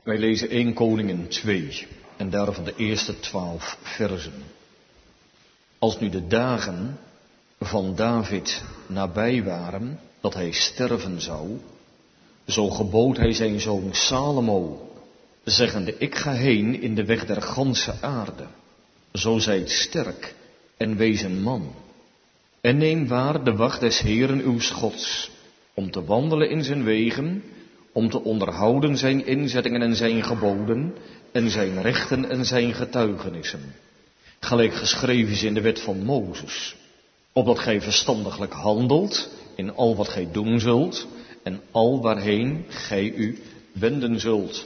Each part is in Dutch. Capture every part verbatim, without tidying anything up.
Wij lezen Eerste Koningen twee en daarvan de eerste twaalf versen. Als nu de dagen van David nabij waren, dat hij sterven zou, zo gebood hij zijn zoon Salomo, zeggende: ik ga heen in de weg der ganse aarde. Zo zijt sterk en wees een man. En neem waar de wacht des Heeren uw Gods, om te wandelen in zijn wegen, om te onderhouden zijn inzettingen en zijn geboden, en zijn rechten en zijn getuigenissen. Gelijk geschreven is in de wet van Mozes, opdat gij verstandiglijk handelt in al wat gij doen zult, en al waarheen gij u wenden zult.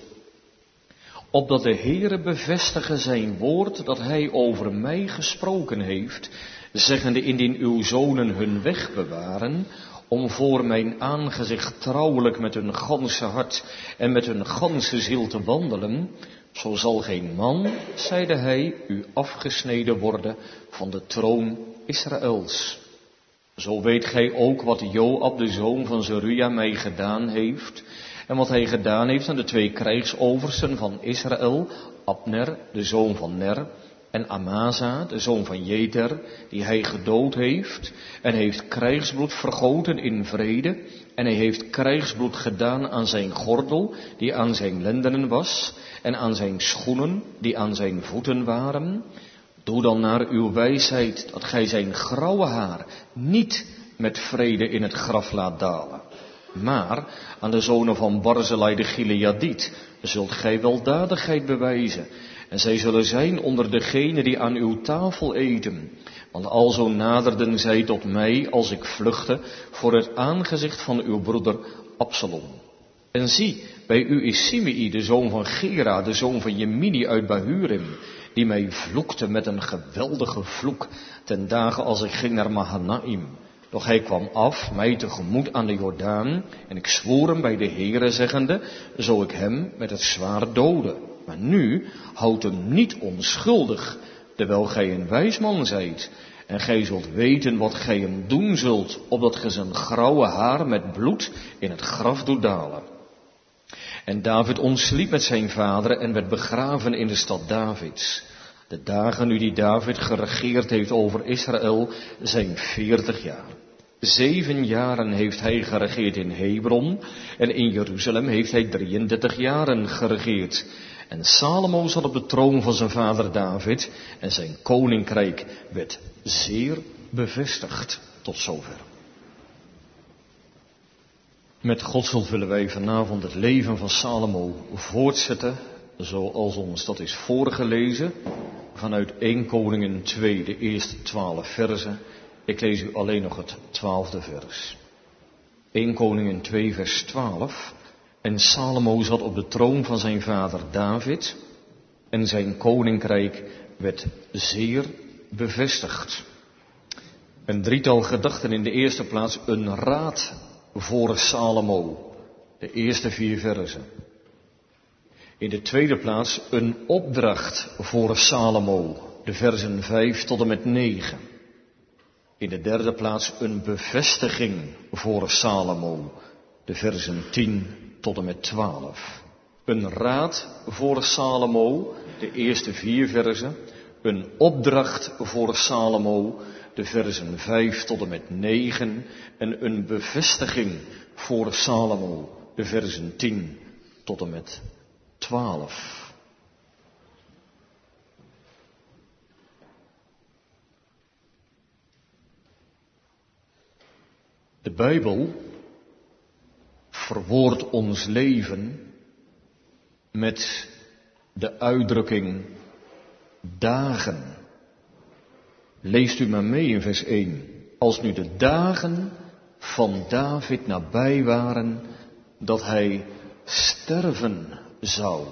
Opdat de Heere bevestige zijn woord dat hij over mij gesproken heeft, zeggende: indien uw zonen hun weg bewaren, om voor mijn aangezicht trouwelijk met hun ganse hart en met hun ganse ziel te wandelen, zo zal geen man, zeide hij, u afgesneden worden van de troon Israëls. Zo weet gij ook wat Joab, de zoon van Zeruja, mij gedaan heeft, en wat hij gedaan heeft aan de twee krijgsoversten van Israël, Abner, de zoon van Ner, en Amasa, de zoon van Jeter, die hij gedood heeft, en heeft krijgsbloed vergoten in vrede, en hij heeft krijgsbloed gedaan aan zijn gordel, die aan zijn lendenen was, en aan zijn schoenen, die aan zijn voeten waren. Doe dan naar uw wijsheid dat gij zijn grauwe haar niet met vrede in het graf laat dalen. Maar aan de zonen van Barzillai de Gileadiet zult gij weldadigheid bewijzen. En zij zullen zijn onder degenen die aan uw tafel eten. Want alzo naderden zij tot mij als ik vluchtte voor het aangezicht van uw broeder Absalom. En zie, bij u is Simei, de zoon van Gera, de zoon van Jemini uit Bahurim, die mij vloekte met een geweldige vloek ten dagen als ik ging naar Mahanaim. Doch hij kwam af, mij tegemoet aan de Jordaan, en ik zwoer hem bij de Heere, zeggende: zo ik hem met het zwaard dode. Maar nu houdt hem niet onschuldig, terwijl gij een wijs man zijt. En gij zult weten wat gij hem doen zult, opdat gij zijn grauwe haar met bloed in het graf doet dalen. En David ontsliep met zijn vaderen en werd begraven in de stad Davids. De dagen nu die David geregeerd heeft over Israël zijn veertig jaar. Zeven jaren heeft hij geregeerd in Hebron en in Jeruzalem heeft hij drieëndertig jaren geregeerd. En Salomo zat op de troon van zijn vader David en zijn koninkrijk werd zeer bevestigd. Tot zover. Met Gods hulp willen wij vanavond het leven van Salomo voortzetten, zoals ons dat is voorgelezen, vanuit Eerste Koningen twee, de eerste twaalf versen. Ik lees u alleen nog het twaalfde vers. Eerste Koningen twee, vers twaalf. En Salomo zat op de troon van zijn vader David, en zijn koninkrijk werd zeer bevestigd. Een drietal gedachten. In de eerste plaats een raad voor Salomo, de eerste vier versen. In de tweede plaats een opdracht voor Salomo, de versen vijf tot en met negen. In de derde plaats een bevestiging voor Salomo, de versen tien tot en met twaalf. Een raad voor Salomo, de eerste vier versen. Een opdracht voor Salomo, de versen vijf tot en met negen. En een bevestiging voor Salomo, de versen tien tot en met twaalf. De Bijbel verwoordt ons leven met de uitdrukking dagen. Leest u maar mee in vers één. Als nu de dagen van David nabij waren, dat hij sterven zou.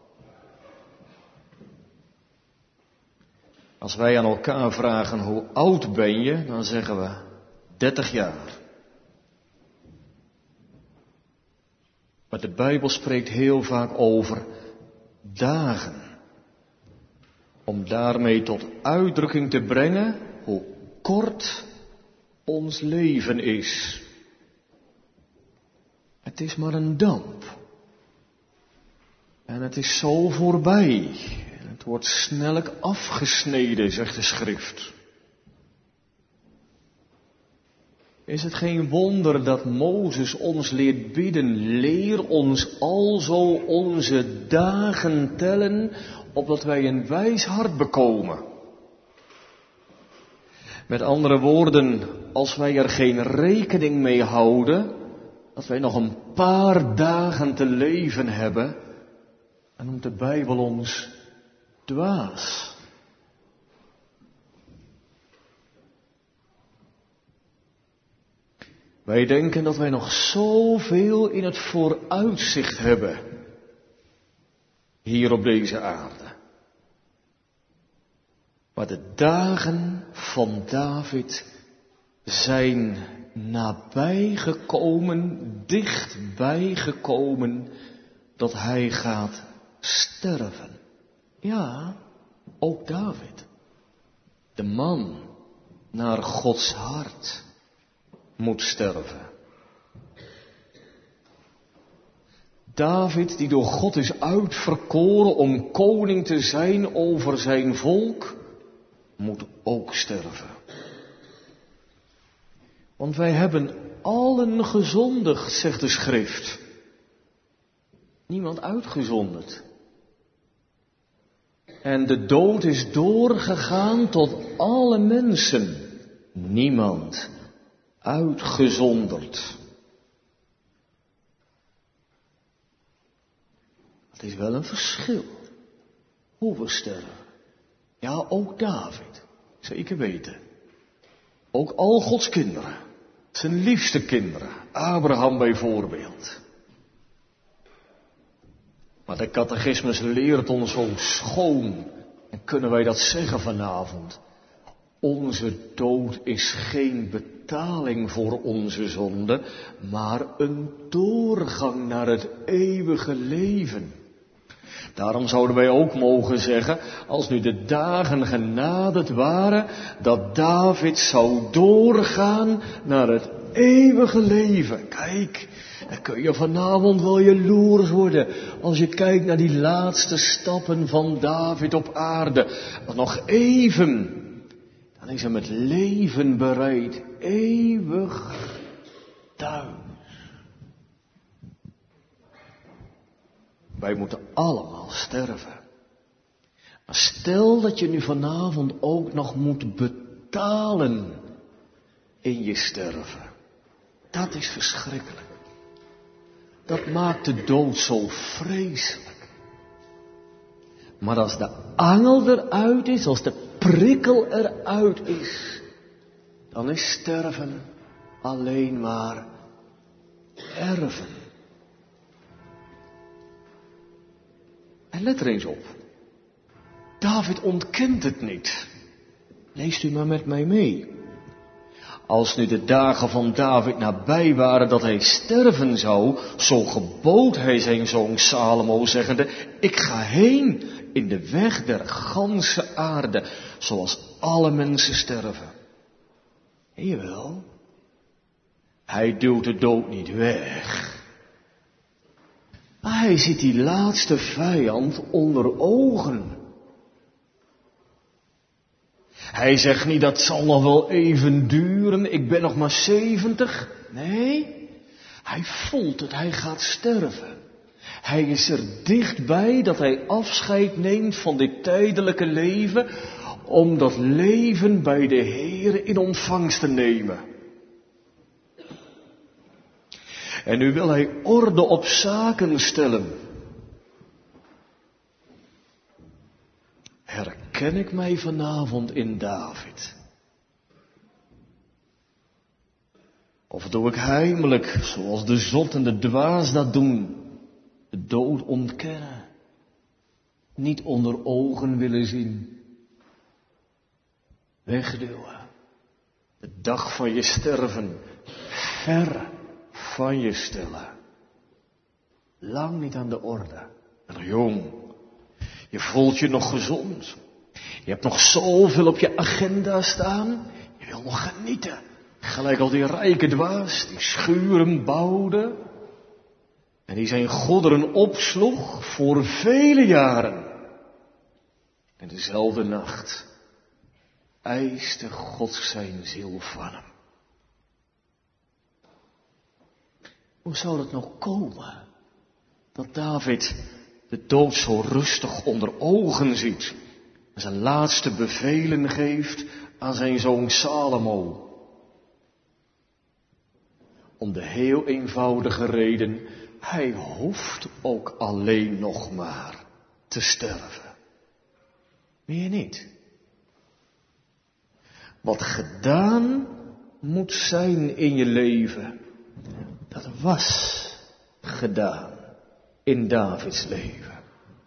Als wij aan elkaar vragen: hoe oud ben je? Dan zeggen we dertig jaar. Maar de Bijbel spreekt heel vaak over dagen. Om daarmee tot uitdrukking te brengen hoe kort ons leven is. Het is maar een damp. En het is zo voorbij. En het wordt snellijk afgesneden, zegt de schrift. Is het geen wonder dat Mozes ons leert bidden, leer ons alzo onze dagen tellen, opdat wij een wijs hart bekomen. Met andere woorden, als wij er geen rekening mee houden, dat wij nog een paar dagen te leven hebben, dan noemt de Bijbel ons dwaas. Wij denken dat wij nog zoveel in het vooruitzicht hebben, hier op deze aarde. Maar de dagen van David zijn nabijgekomen, dichtbijgekomen, dat hij gaat sterven. Ja, ook David, de man naar Gods hart, moet sterven. David, die door God is uitverkoren om koning te zijn over zijn volk, moet ook sterven. Want wij hebben allen gezondigd, zegt de schrift. Niemand uitgezonderd. En de dood is doorgegaan tot alle mensen. Niemand uitgezonderd. Het is wel een verschil hoe we sterven. Ja, ook David, zeker weten. Ook al Gods kinderen, zijn liefste kinderen, Abraham bijvoorbeeld. Maar de catechismus leert ons zo schoon, en kunnen wij dat zeggen vanavond. Onze dood is geen betaling voor onze zonde, maar een doorgang naar het eeuwige leven. Daarom zouden wij ook mogen zeggen, als nu de dagen genaderd waren, dat David zou doorgaan naar het eeuwige leven. Kijk, dan kun je vanavond wel jaloers worden, als je kijkt naar die laatste stappen van David op aarde. Want nog even, dan is hij met leven bereid, eeuwig thuis. Wij moeten allemaal sterven. Maar stel dat je nu vanavond ook nog moet betalen in je sterven. Dat is verschrikkelijk. Dat maakt de dood zo vreselijk. Maar als de angel eruit is, als de prikkel eruit is, dan is sterven alleen maar erven. En let er eens op. David ontkent het niet. Leest u maar met mij mee. Als nu de dagen van David nabij waren dat hij sterven zou, zo gebood hij zijn zoon Salomo, zeggende, ik ga heen in de weg der ganse aarde, zoals alle mensen sterven. En jawel, hij duwt de dood niet weg. Maar hij ziet die laatste vijand onder ogen. Hij zegt niet, dat zal nog wel even duren, ik ben nog maar zeventig. Nee, hij voelt het, hij gaat sterven. Hij is er dichtbij dat hij afscheid neemt van dit tijdelijke leven, om dat leven bij de Heere in ontvangst te nemen. En nu wil hij orde op zaken stellen. Herken ik mij vanavond in David? Of doe ik heimelijk, zoals de zot en de dwaas dat doen, de dood ontkennen, niet onder ogen willen zien, wegduwen, de dag van je sterven ver van je stellen. Lang niet aan de orde. Nog jong. Je voelt je nog gezond. Je hebt nog zoveel op je agenda staan. Je wil nog genieten. Gelijk al die rijke dwaas die schuren bouwden. En die zijn goederen opsloeg voor vele jaren. En dezelfde nacht eiste God zijn ziel van hem. Hoe zou het nou komen dat David de dood zo rustig onder ogen ziet en zijn laatste bevelen geeft aan zijn zoon Salomo? Om de heel eenvoudige reden, hij hoeft ook alleen nog maar te sterven. Meer niet. Wat gedaan moet zijn in je leven, dat was gedaan in Davids leven.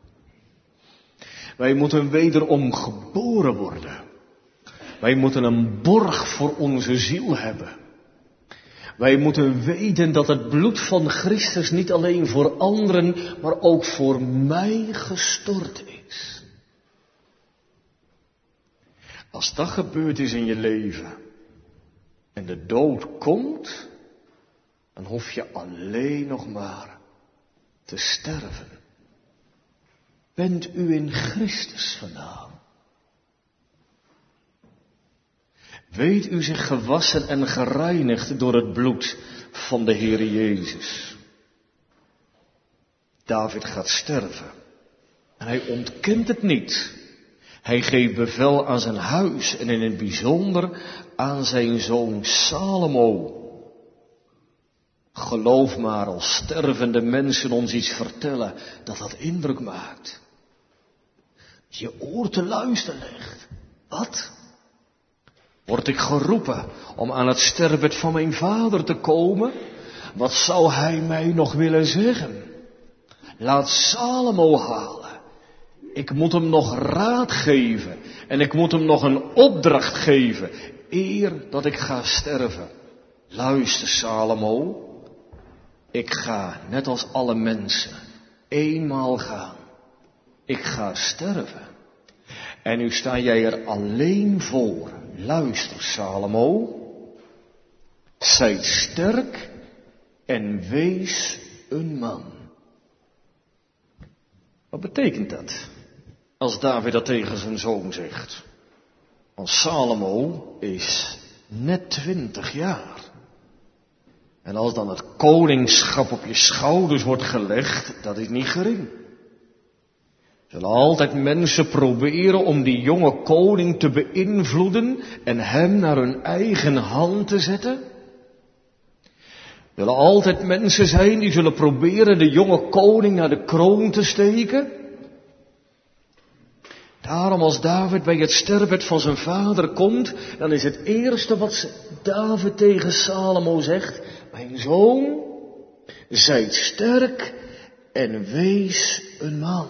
Wij moeten wederom geboren worden. Wij moeten een borg voor onze ziel hebben. Wij moeten weten dat het bloed van Christus niet alleen voor anderen, maar ook voor mij gestort is. Als dat gebeurd is in je leven en de dood komt, dan hoef je alleen nog maar te sterven. Bent u in Christus vandaan? Weet u zich gewassen en gereinigd door het bloed van de Heere Jezus? David gaat sterven. En hij ontkent het niet. Hij geeft bevel aan zijn huis en in het bijzonder aan zijn zoon Salomo. Geloof maar, als stervende mensen ons iets vertellen, dat dat indruk maakt. Je oor te luisteren legt. Wat? Word ik geroepen om aan het sterfbed van mijn vader te komen? Wat zou hij mij nog willen zeggen? Laat Salomo halen. Ik moet hem nog raad geven en ik moet hem nog een opdracht geven, eer dat ik ga sterven. Luister, Salomo, ik ga, net als alle mensen, eenmaal gaan. Ik ga sterven. En nu sta jij er alleen voor. Luister, Salomo, zijt sterk en wees een man. Wat betekent dat? Als David dat tegen zijn zoon zegt. Want Salomo is net twintig jaar. En als dan het koningschap op je schouders wordt gelegd, dat is niet gering. Zullen altijd mensen proberen om die jonge koning te beïnvloeden en hem naar hun eigen hand te zetten? Zullen altijd mensen zijn die zullen proberen de jonge koning naar de kroon te steken? Daarom als David bij het sterfbed van zijn vader komt, dan is het eerste wat David tegen Salomo zegt: mijn zoon, zijt sterk en wees een man.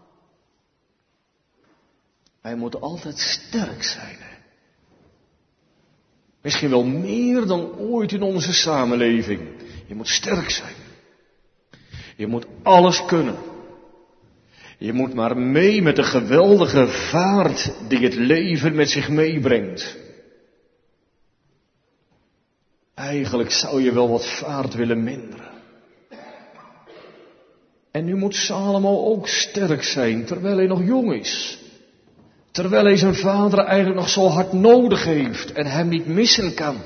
Wij moeten altijd sterk zijn. Hè? Misschien wel meer dan ooit in onze samenleving. Je moet sterk zijn. Je moet alles kunnen. Je moet maar mee met de geweldige vaart die het leven met zich meebrengt. Eigenlijk zou je wel wat vaart willen minderen. En nu moet Salomo ook sterk zijn, terwijl hij nog jong is. Terwijl hij zijn vader eigenlijk nog zo hard nodig heeft en hem niet missen kan.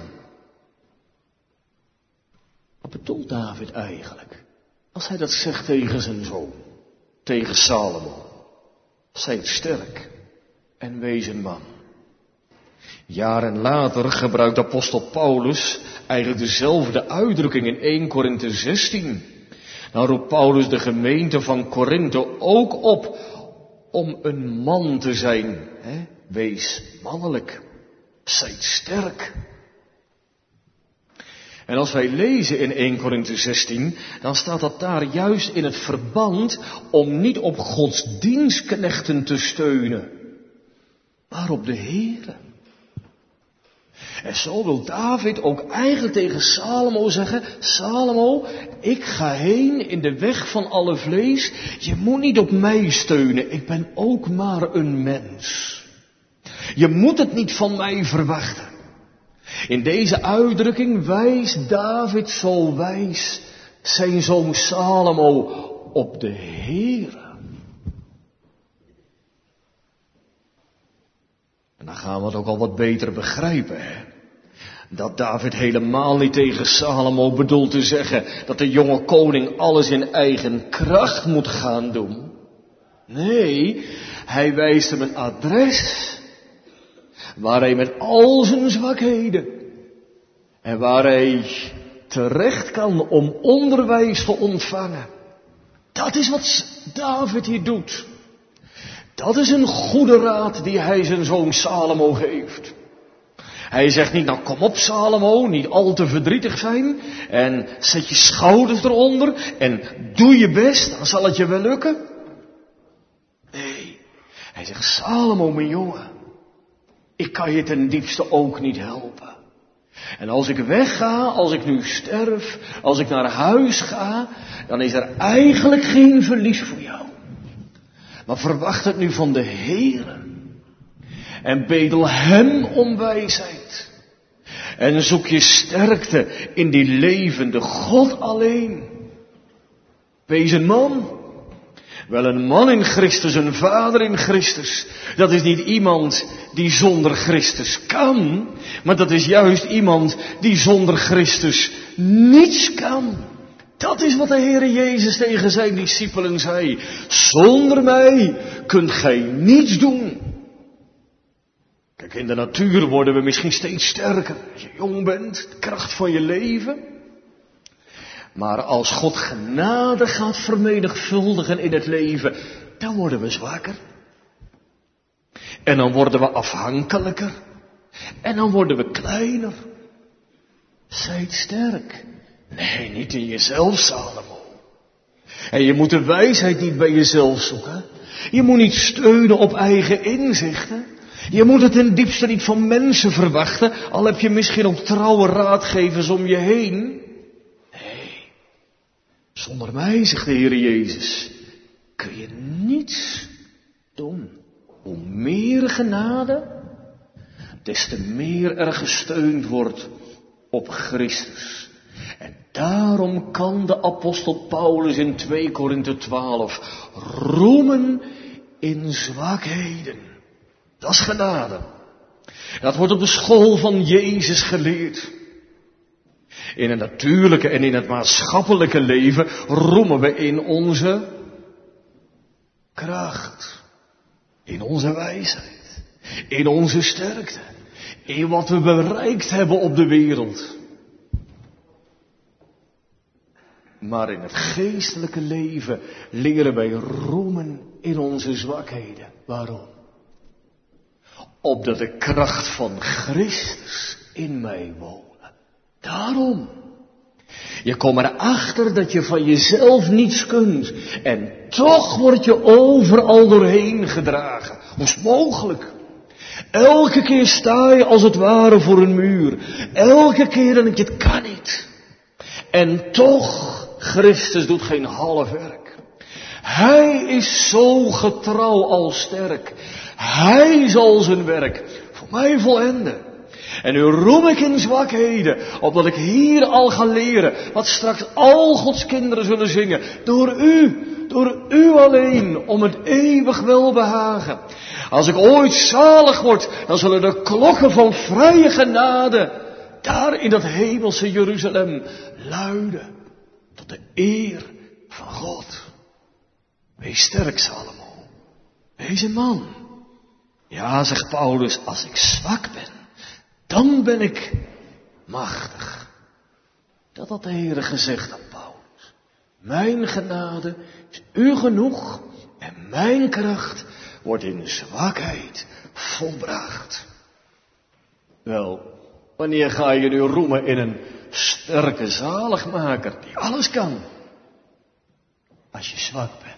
Wat bedoelt David eigenlijk als hij dat zegt tegen zijn zoon, tegen Salomo? Zijt sterk en wees een man. Jaren later gebruikt apostel Paulus eigenlijk dezelfde uitdrukking in Eerste Korinthe zestien. Dan roept Paulus de gemeente van Korinthe ook op om een man te zijn. Hè? Wees mannelijk. Zijt sterk. En als wij lezen in Eerste Korinthe zestien, dan staat dat daar juist in het verband om niet op Gods dienstknechten te steunen, maar op de Heere. En zo wil David ook eigenlijk tegen Salomo zeggen: Salomo, ik ga heen in de weg van alle vlees. Je moet niet op mij steunen. Ik ben ook maar een mens. Je moet het niet van mij verwachten. In deze uitdrukking wijst David zo wijs zijn zoon Salomo op de Heere. En dan gaan we het ook al wat beter begrijpen, hè. Dat David helemaal niet tegen Salomo bedoelt te zeggen dat de jonge koning alles in eigen kracht moet gaan doen. Nee, hij wijst hem een adres waar hij met al zijn zwakheden en waar hij terecht kan om onderwijs te ontvangen. Dat is wat David hier doet. Dat is een goede raad die hij zijn zoon Salomo geeft. Hij zegt niet, nou kom op Salomo, niet al te verdrietig zijn en zet je schouders eronder en doe je best, dan zal het je wel lukken. Nee, hij zegt, Salomo mijn jongen, ik kan je ten diepste ook niet helpen. En als ik wegga, als ik nu sterf, als ik naar huis ga, dan is er eigenlijk geen verlies voor jou. Maar verwacht het nu van de Heere. En bedel hem om wijsheid. En zoek je sterkte in die levende God alleen. Wees een man. Wel een man in Christus, een vader in Christus. Dat is niet iemand die zonder Christus kan. Maar dat is juist iemand die zonder Christus niets kan. Dat is wat de Heere Jezus tegen zijn discipelen zei. Zonder mij kunt gij niets doen. Kijk, in de natuur worden we misschien steeds sterker. Als je jong bent, de kracht van je leven. Maar als God genade gaat vermenigvuldigen in het leven, dan worden we zwakker. En dan worden we afhankelijker. En dan worden we kleiner. Zijt sterk. Nee, niet in jezelf, Salomo. En je moet de wijsheid niet bij jezelf zoeken. Je moet niet steunen op eigen inzichten. Je moet het ten diepste niet van mensen verwachten, al heb je misschien ook trouwe raadgevers om je heen. Nee, zonder mij, zegt de Heer Jezus, kun je niets doen. Hoe meer genade, des te meer er gesteund wordt op Christus. En daarom kan de apostel Paulus in twee Korinthe twaalf roemen in zwakheden. Dat is genade. Dat wordt op de school van Jezus geleerd. In het natuurlijke en in het maatschappelijke leven roemen we in onze kracht. In onze wijsheid. In onze sterkte. In wat we bereikt hebben op de wereld. Maar in het geestelijke leven leren wij roemen in onze zwakheden. Waarom? Opdat de kracht van Christus in mij wonen. Daarom. Je komt erachter dat je van jezelf niets kunt. En toch word je overal doorheen gedragen. Hoe is het mogelijk? Elke keer sta je als het ware voor een muur. Elke keer denk je, het kan niet. En toch, Christus doet geen half werk. Hij is zo getrouw als sterk. Hij zal zijn werk voor mij volenden. En nu roem ik in zwakheden, opdat ik hier al ga leren, wat straks al Gods kinderen zullen zingen. Door u, door u alleen, om het eeuwig welbehagen. Als ik ooit zalig word, dan zullen de klokken van vrije genade daar in dat hemelse Jeruzalem luiden. Tot de eer van God. Wees sterk, Salomo. Wees een man. Ja, zegt Paulus, als ik zwak ben, dan ben ik machtig. Dat had de Heere gezegd aan Paulus. Mijn genade is u genoeg en mijn kracht wordt in zwakheid volbracht. Wel, wanneer ga je nu roemen in een sterke zaligmaker die alles kan? Als je zwak bent.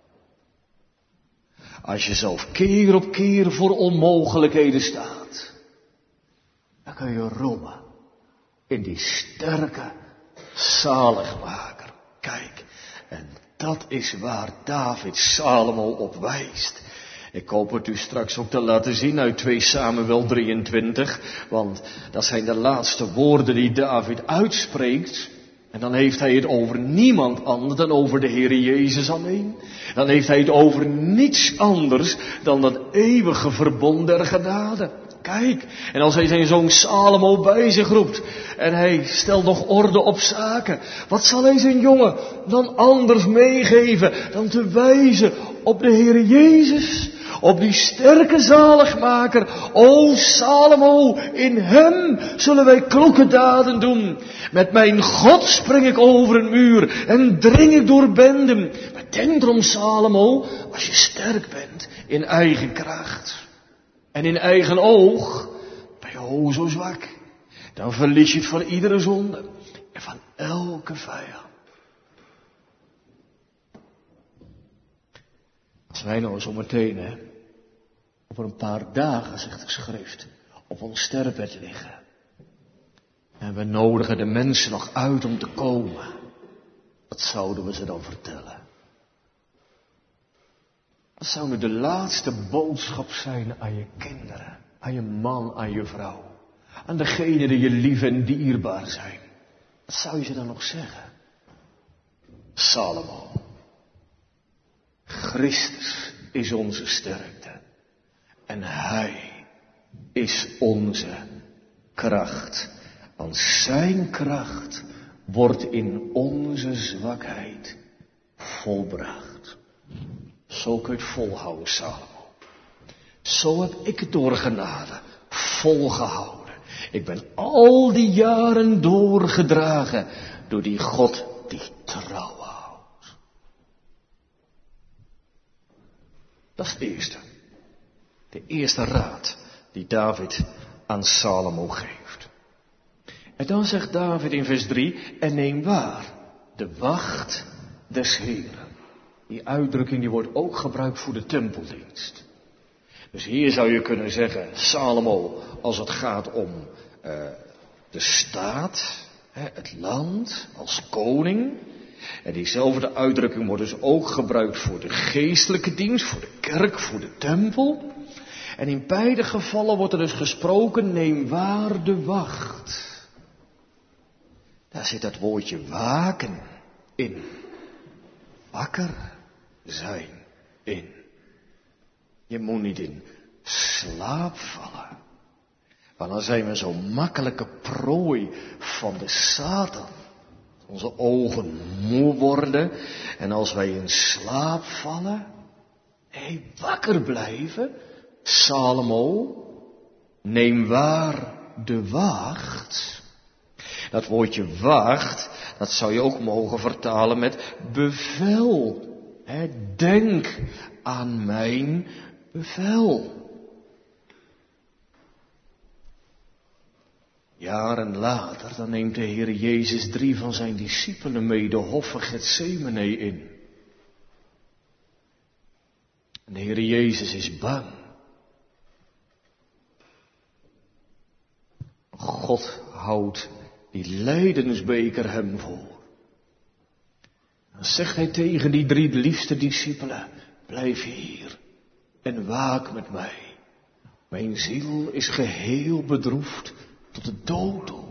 Als je zelf keer op keer voor onmogelijkheden staat. Dan kun je roemen in die sterke zaligmaker. Kijk, en dat is waar David Salomo op wijst. Ik hoop het u straks ook te laten zien uit twee Samuel drieëntwintig. Want dat zijn de laatste woorden die David uitspreekt. En dan heeft hij het over niemand anders dan over de Heer Jezus alleen. Dan heeft hij het over niets anders dan dat eeuwige verbond der genade. Kijk, en als hij zijn zoon Salomo bij zich roept en hij stelt nog orde op zaken, wat zal hij zijn jongen dan anders meegeven dan te wijzen op de Heer Jezus, op die sterke zaligmaker. O Salomo, in hem zullen wij kloeke daden doen. Met mijn God spring ik over een muur en dring ik door benden. Maar denk erom, Salomo, als je sterk bent in eigen kracht en in eigen oog, ben je o zo zwak. Dan verlies je het van iedere zonde en van elke vijand. Als wij nou zo meteen, hè, over een paar dagen, zegt de schrift, op ons sterfbed liggen. En we nodigen de mensen nog uit om te komen. Wat zouden we ze dan vertellen? Wat zou nu de laatste boodschap zijn aan je kinderen, aan je man, aan je vrouw, aan degenen die je lief en dierbaar zijn? Wat zou je ze dan nog zeggen? Salomo, Christus is onze sterkte en Hij is onze kracht. Want zijn kracht wordt in onze zwakheid volbracht. Zo kun je het volhouden, Salomo. Zo heb ik het door genade volgehouden. Ik ben al die jaren doorgedragen door die God die trouw houdt. Dat is het eerste. De eerste raad die David aan Salomo geeft. En dan zegt David in vers drie, en neem waar de wacht des Heeren. Die uitdrukking die wordt ook gebruikt voor de tempeldienst. Dus hier zou je kunnen zeggen, Salomo, als het gaat om uh, de staat, hè, het land, als koning. En diezelfde uitdrukking wordt dus ook gebruikt voor de geestelijke dienst, voor de kerk, voor de tempel. En in beide gevallen wordt er dus gesproken, neem waar de wacht. Daar zit dat woordje waken in. Wakker zijn in. Je moet niet in slaap vallen. Want dan zijn we zo'n makkelijke prooi van de Satan. Onze ogen moe worden. En als wij in slaap vallen. Hé, wakker blijven. Salomo, neem waar de wacht. Dat woordje wacht, dat zou je ook mogen vertalen met bevel. He, denk aan mijn bevel. Jaren later, dan neemt de Heer Jezus drie van zijn discipelen mee de hof van Getsemane in. En de Heer Jezus is bang. God houdt die lijdensbeker hem voor. Dan zegt hij tegen die drie liefste discipelen, blijf hier en waak met mij. Mijn ziel is geheel bedroefd tot de dood toe.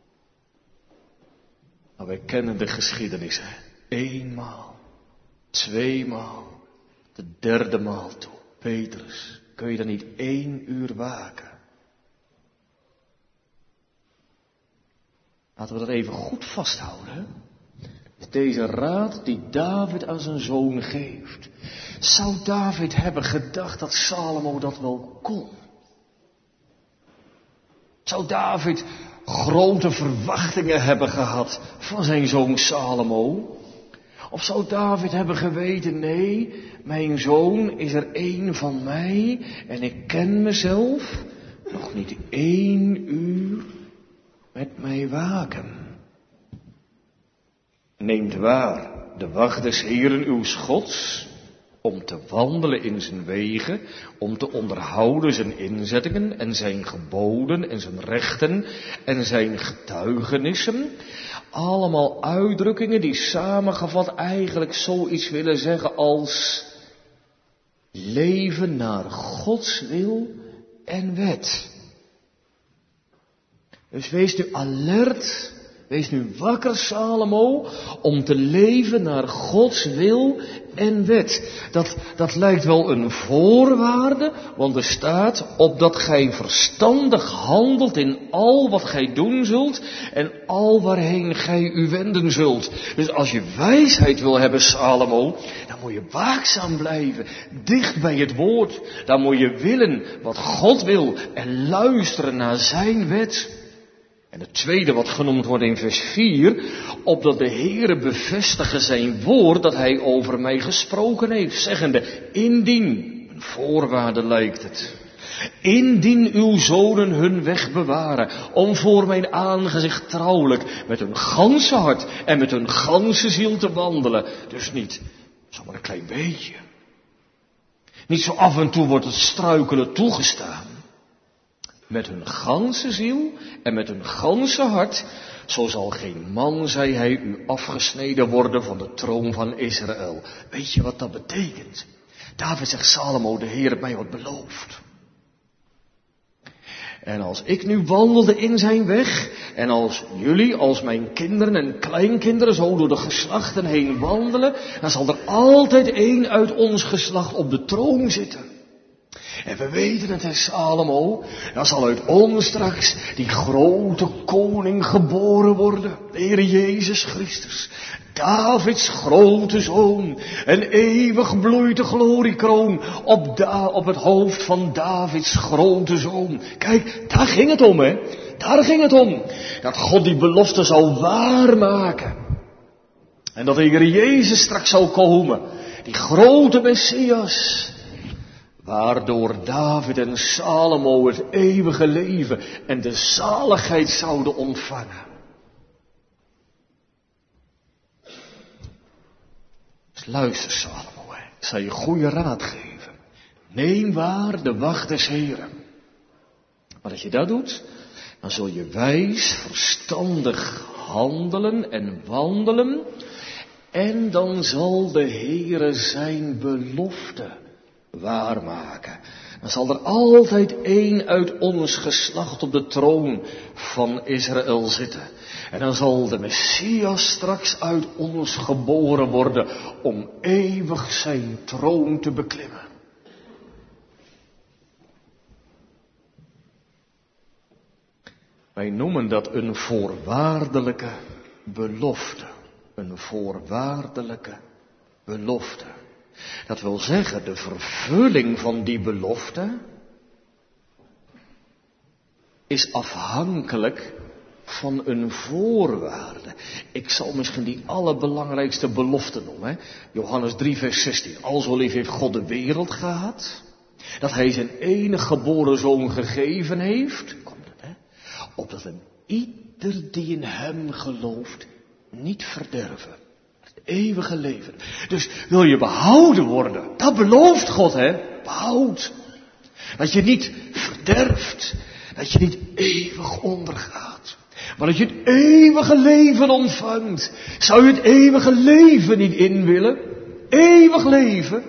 Maar wij kennen de geschiedenis, hè. Eenmaal, tweemaal, de derde maal toe. Petrus, kun je dan niet één uur waken? Laten we dat even goed vasthouden. Deze raad die David aan zijn zoon geeft. Zou David hebben gedacht dat Salomo dat wel kon? Zou David grote verwachtingen hebben gehad van zijn zoon Salomo? Of zou David hebben geweten, nee, mijn zoon is er één van mij en ik ken mezelf, nog niet één uur met mij waken. Neemt waar de wacht des Heeren uw Gods, om te wandelen in zijn wegen, om te onderhouden zijn inzettingen en zijn geboden en zijn rechten en zijn getuigenissen. Allemaal uitdrukkingen die samengevat eigenlijk zoiets willen zeggen als leven naar Gods wil en wet. Dus wees nu alert Wees nu wakker, Salomo, om te leven naar Gods wil en wet. Dat, dat lijkt wel een voorwaarde, want er staat, opdat gij verstandig handelt in al wat gij doen zult en al waarheen gij u wenden zult. Dus als je wijsheid wil hebben, Salomo, dan moet je waakzaam blijven, dicht bij het woord. Dan moet je willen wat God wil en luisteren naar zijn wet. En het tweede wat genoemd wordt in vers vier, opdat de Heere bevestige zijn woord dat hij over mij gesproken heeft, zeggende, indien, een voorwaarde lijkt het, indien uw zonen hun weg bewaren, om voor mijn aangezicht trouwelijk met hun ganse hart en met hun ganse ziel te wandelen. Dus niet zomaar een klein beetje. Niet zo af en toe wordt het struikelen toegestaan. Met hun ganse ziel en met hun ganse hart, zo zal geen man, zei hij, u afgesneden worden van de troon van Israël. Weet je wat dat betekent? David zegt, Salomo, de Heer heeft mij wat beloofd. En als ik nu wandelde in zijn weg, en als jullie, als mijn kinderen en kleinkinderen zo door de geslachten heen wandelen, dan zal er altijd één uit ons geslacht op de troon zitten. En we weten het, hè, Salomo, dan zal uit ons straks die grote koning geboren worden, de Heer Jezus Christus, Davids grote zoon, een eeuwig bloeit de gloriekroon op, da- op het hoofd van Davids grote zoon. Kijk, daar ging het om, hè, daar ging het om, dat God die belofte zou waarmaken. En dat de Heer Jezus straks zou komen, die grote Messias, waardoor David en Salomo het eeuwige leven en de zaligheid zouden ontvangen. Dus luister, Salomo, hè. Ik zal je goede raad geven. Neem waar de wacht des Heren. Maar als je dat doet, dan zul je wijs, verstandig handelen en wandelen. En dan zal de Heere zijn belofte waarmaken. Dan zal er altijd één uit ons geslacht op de troon van Israël zitten. En dan zal de Messias straks uit ons geboren worden om eeuwig zijn troon te beklimmen. Wij noemen dat een voorwaardelijke belofte. Een voorwaardelijke belofte. Dat wil zeggen, de vervulling van die belofte is afhankelijk van een voorwaarde. Ik zal misschien die allerbelangrijkste belofte noemen. Hè? Johannes drie vers zestien. Al zo lief heeft God de wereld gehad, dat hij zijn enige geboren zoon gegeven heeft, komt het, hè? Opdat een ieder die in hem gelooft niet verderven. Eeuwige leven. Dus wil je behouden worden, dat belooft God, hè? Behoud. Dat je niet verderft, dat je niet eeuwig ondergaat, maar dat je het eeuwige leven ontvangt. Zou je het eeuwige leven niet in willen? Eeuwig leven?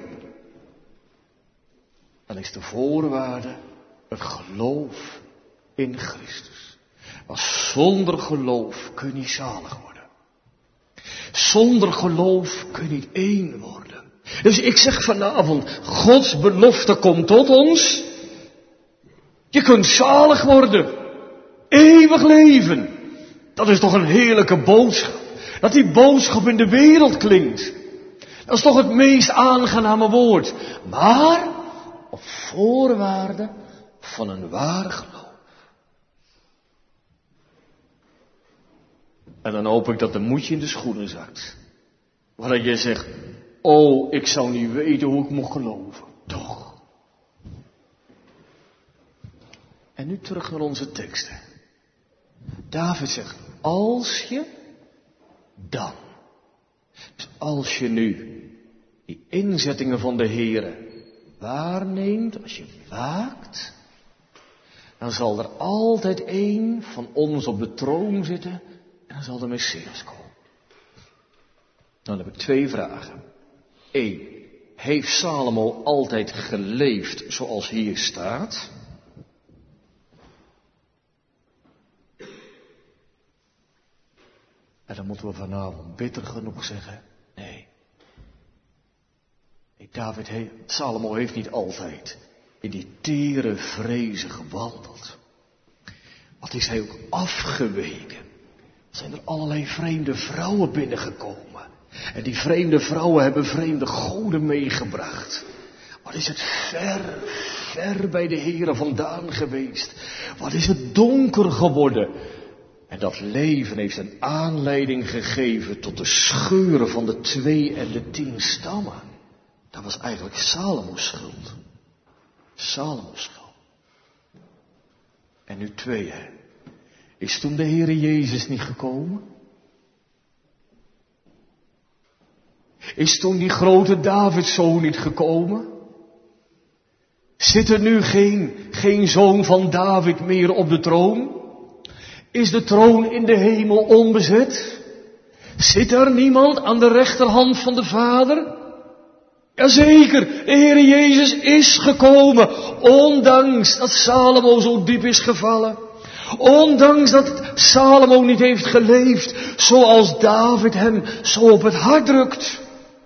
Dan is de voorwaarde het geloof in Christus. Want zonder geloof kun je niet zalig worden. Zonder geloof kun je niet één worden. Dus ik zeg vanavond, Gods belofte komt tot ons. Je kunt zalig worden. Eeuwig leven. Dat is toch een heerlijke boodschap. Dat die boodschap in de wereld klinkt. Dat is toch het meest aangename woord. Maar op voorwaarde van een waar geloof. En dan hoop ik dat de moedje in de schoenen zakt. Waarin je zegt, oh, ik zou niet weten hoe ik moet geloven. Toch. En nu terug naar onze teksten. David zegt, als je, dan. Dus als je nu die inzettingen van de Heere waarneemt, als je waakt, dan zal er altijd één van ons op de troon zitten. En dan zal de Messias komen. Dan heb ik twee vragen. Eén. Heeft Salomo altijd geleefd zoals hier staat? En dan moeten we vanavond bitter genoeg zeggen, nee. nee David, he, Salomo heeft niet altijd in die tere vrezen gewandeld. Wat is hij ook afgeweken? Zijn er allerlei vreemde vrouwen binnengekomen. En die vreemde vrouwen hebben vreemde goden meegebracht. Wat is het ver, ver bij de Here vandaan geweest. Wat is het donker geworden. En dat leven heeft een aanleiding gegeven tot de scheuren van de twee en de tien stammen. Dat was eigenlijk Salomo's schuld. Salomo's schuld. En nu twee, hè. Is toen de Heere Jezus niet gekomen? Is toen die grote Davidszoon niet gekomen? Zit er nu geen, geen zoon van David meer op de troon? Is de troon in de hemel onbezet? Zit er niemand aan de rechterhand van de Vader? Jazeker, de Heere Jezus is gekomen, ondanks dat Salomo zo diep is gevallen. Ondanks dat Salomo niet heeft geleefd zoals David hem zo op het hart drukt.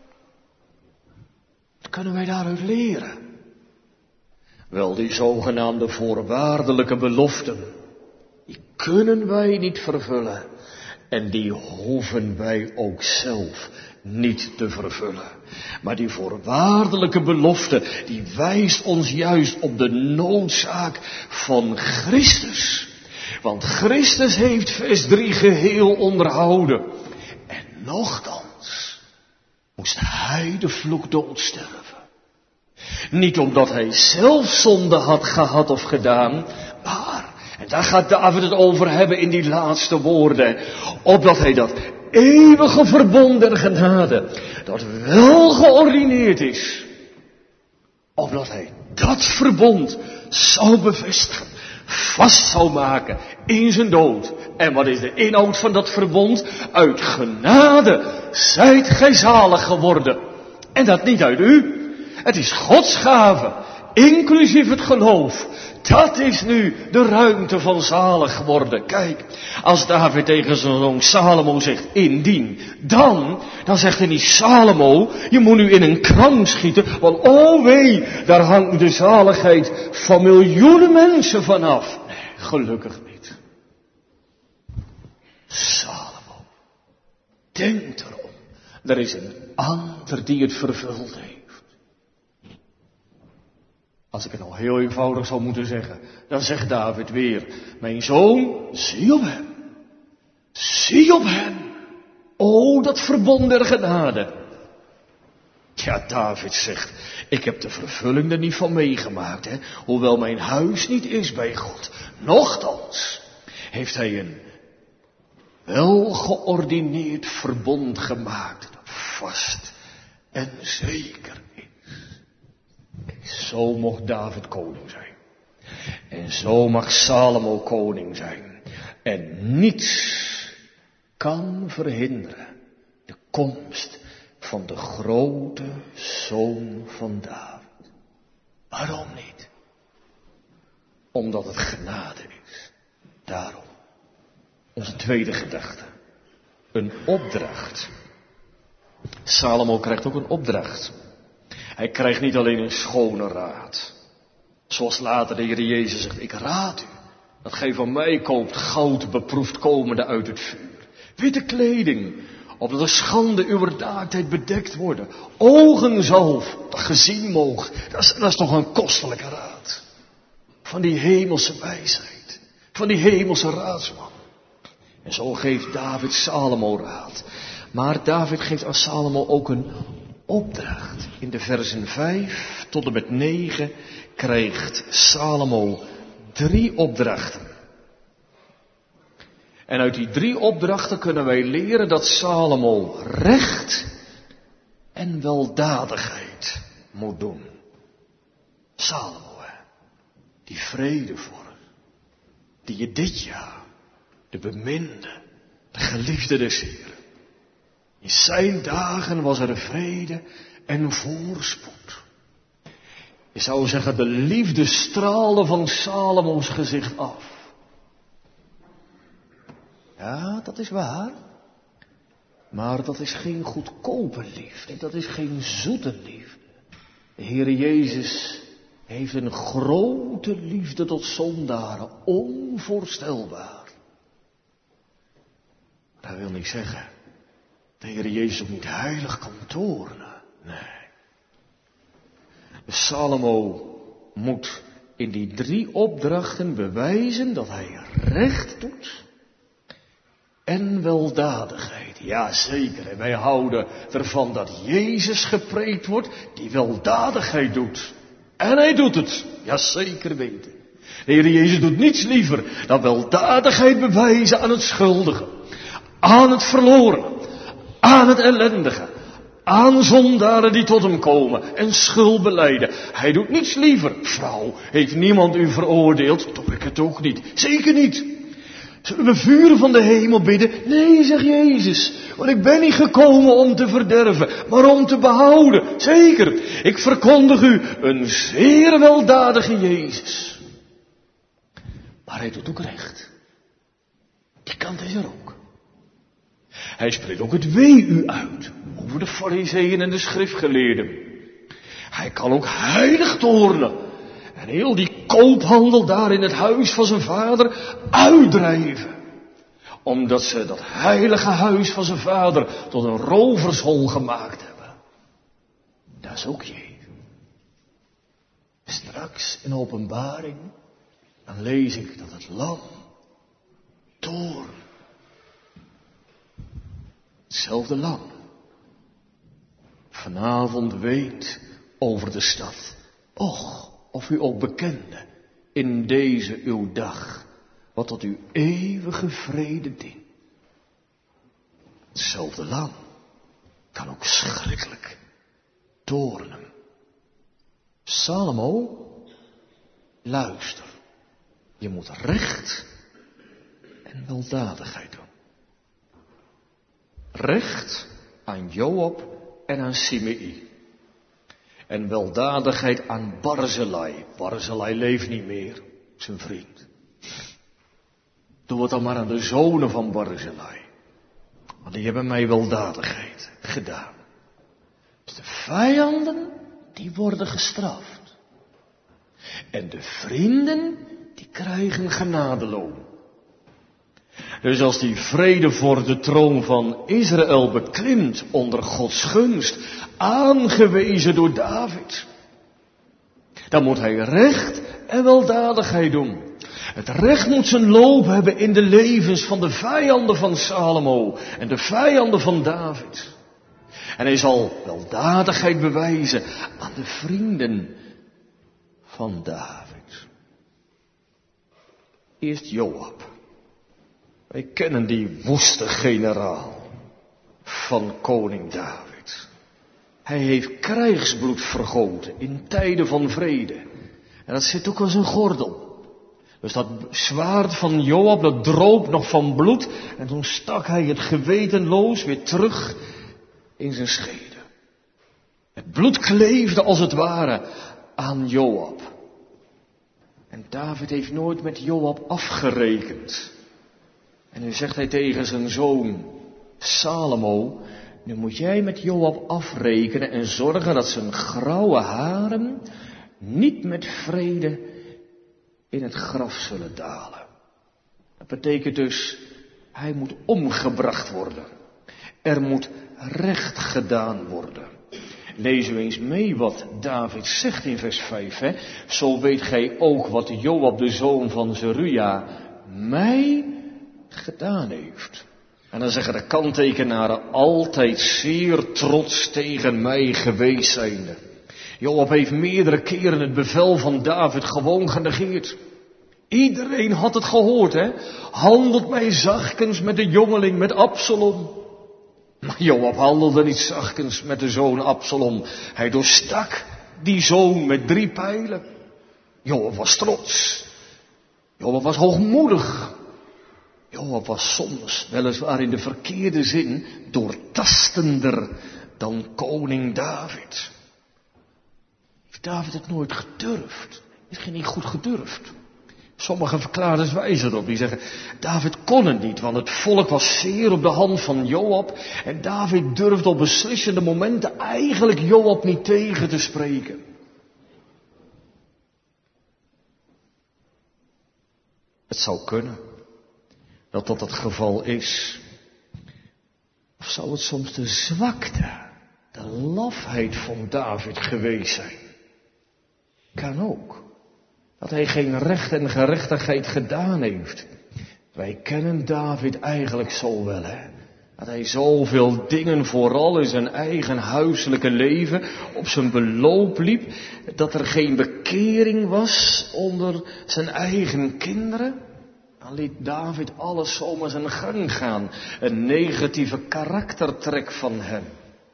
Wat kunnen wij daaruit leren? Wel, die zogenaamde voorwaardelijke beloften, die kunnen wij niet vervullen. En die hoeven wij ook zelf niet te vervullen. Maar die voorwaardelijke belofte, die wijst ons juist op de noodzaak van Christus. Want Christus heeft vers drie geheel onderhouden. En nochtans moest hij de vloek doodsterven. Niet omdat hij zelf zonde had gehad of gedaan, maar, en daar gaat David het over hebben in die laatste woorden, opdat hij dat eeuwige verbond der genade, dat wel geordineerd is, opdat hij dat verbond zou bevestigen, vast zou maken in zijn dood. En wat is de inhoud van dat verbond? Uit genade zijt gij zalig geworden. En dat niet uit u. Het is Gods gave, inclusief het geloof. Dat is nu de ruimte van zalig geworden. Kijk, als David tegen zijn zoon Salomo zegt, indien, dan, dan zegt hij niet, Salomo, je moet nu in een kram schieten, want oh wee, daar hangt de zaligheid van miljoenen mensen vanaf. Nee, gelukkig niet. Salomo, denk erom, er is een ander die het vervuld heeft. Als ik het nou heel eenvoudig zou moeten zeggen, dan zegt David weer, mijn zoon, zie op hem. Zie op hem. O, dat verbond der genade. Ja, David zegt, ik heb de vervulling er niet van meegemaakt, hè. Hoewel mijn huis niet is bij God. Nochtans heeft hij een wel geordineerd verbond gemaakt, dat vast en zeker is. Zo mocht David koning zijn. En zo mag Salomo koning zijn. En niets kan verhinderen de komst van de grote zoon van David. Waarom niet? Omdat het genade is. Daarom. Onze tweede gedachte. Een opdracht. Salomo krijgt ook een opdracht. Hij krijgt niet alleen een schone raad. Zoals later de Heer Jezus zegt, ik raad u dat gij van mij koopt goud beproefd komende uit het vuur. Witte kleding, opdat de schande uw naaktheid bedekt worden. Ogenzalf, dat gezien moogt. Dat is, dat is toch een kostelijke raad. Van die hemelse wijsheid. Van die hemelse raadsman. En zo geeft David Salomo raad. Maar David geeft aan Salomo ook een opdracht. In de versen vijf tot en met negen krijgt Salomo drie opdrachten. En uit die drie opdrachten kunnen wij leren dat Salomo recht en weldadigheid moet doen. Salomo, hè, die vredevorm, die je dit jaar, de beminde, de geliefde des Heren. In zijn dagen was er vrede en voorspoed. Je zou zeggen, de liefde straalde van Salomo's gezicht af. Ja, dat is waar. Maar dat is geen goedkope liefde, dat is geen zoete liefde. De Heere Jezus heeft een grote liefde tot zondaren, onvoorstelbaar. Dat wil niet zeggen dat de Heere Jezus ook niet heilig kan toornen. Nee. Salomo moet in die drie opdrachten bewijzen dat hij recht doet en weldadigheid. Ja, zeker. En wij houden ervan dat Jezus gepreekt wordt die weldadigheid doet. En hij doet het. Ja, zeker weten. De Heer Jezus doet niets liever dan weldadigheid bewijzen aan het schuldige, aan het verloren, aan het ellendige, aan zondaren die tot hem komen en schuld belijden. Hij doet niets liever. Vrouw, heeft niemand u veroordeeld? Doe ik het ook niet. Zeker niet. Zullen we vuren van de hemel bidden? Nee, zegt Jezus. Want ik ben niet gekomen om te verderven, maar om te behouden. Zeker. Ik verkondig u een zeer weldadige Jezus. Maar hij doet ook recht. Die kant is er ook. Hij spreekt ook het wee u uit over de farizeeën en de schriftgeleerden. Hij kan ook heilig toornen en heel die koophandel daar in het huis van zijn vader uitdrijven. Omdat ze dat heilige huis van zijn vader tot een rovershol gemaakt hebben. Dat is ook Jezus. Straks in openbaring, dan lees ik dat het lam toorn. Hetzelfde lam. Vanavond weent over de stad. Och, of u ook bekende in deze uw dag, wat tot uw eeuwige vrede dient. Hetzelfde lam kan ook schrikkelijk toornen. Salomo, luister. Je moet recht en weldadigheid doen. Recht aan Joab en aan Simei. En weldadigheid aan Barzillai. Barzillai leeft niet meer, zijn vriend. Doe het dan maar aan de zonen van Barzillai. Want die hebben mij weldadigheid gedaan. Dus de vijanden, die worden gestraft. En de vrienden, die krijgen genadeloon. Dus als die vrede voor de troon van Israël beklimt onder Gods gunst, aangewezen door David, dan moet hij recht en weldadigheid doen. Het recht moet zijn loop hebben in de levens van de vijanden van Salomo en de vijanden van David. En hij zal weldadigheid bewijzen aan de vrienden van David. Eerst Joab. Wij kennen die woeste generaal van koning David. Hij heeft krijgsbloed vergoten in tijden van vrede. En dat zit ook aan zijn gordel. Dus dat zwaard van Joab, dat droop nog van bloed. En toen stak hij het gewetenloos weer terug in zijn schede. Het bloed kleefde als het ware aan Joab. En David heeft nooit met Joab afgerekend. En nu zegt hij tegen zijn zoon Salomo, nu moet jij met Joab afrekenen en zorgen dat zijn grauwe haren niet met vrede in het graf zullen dalen. Dat betekent dus, hij moet omgebracht worden. Er moet recht gedaan worden. Lees u eens mee wat David zegt in vers vijf. Hè? Zo weet gij ook wat Joab de zoon van Zeruja mij gedaan heeft. En dan zeggen de kanttekenaren altijd zeer trots tegen mij geweest zijnde. Joab heeft meerdere keren het bevel van David gewoon genegeerd. Iedereen had het gehoord, hè. Handelt mij zachtkens met de jongeling, met Absalom. Maar Joab handelde niet zachtkens met de zoon Absalom. Hij doorstak die zoon met drie pijlen. Joab was trots. Joab was hoogmoedig. Joab was soms, weliswaar in de verkeerde zin, doortastender dan koning David. Heeft David het nooit gedurfd? Heeft hij niet goed gedurfd? Sommige verklaarders wijzen erop, die zeggen, David kon het niet, want het volk was zeer op de hand van Joab. En David durfde op beslissende momenten eigenlijk Joab niet tegen te spreken. Het zou kunnen dat dat het geval is. Of zou het soms de zwakte, de lafheid van David geweest zijn? Kan ook. Dat hij geen recht en gerechtigheid gedaan heeft. Wij kennen David eigenlijk zo wel, hè. Dat hij zoveel dingen, vooral in zijn eigen huiselijke leven, op zijn beloop liep. Dat er geen bekering was onder zijn eigen kinderen. Dan liet David alles zomaar zijn gang gaan. Een negatieve karaktertrek van hem.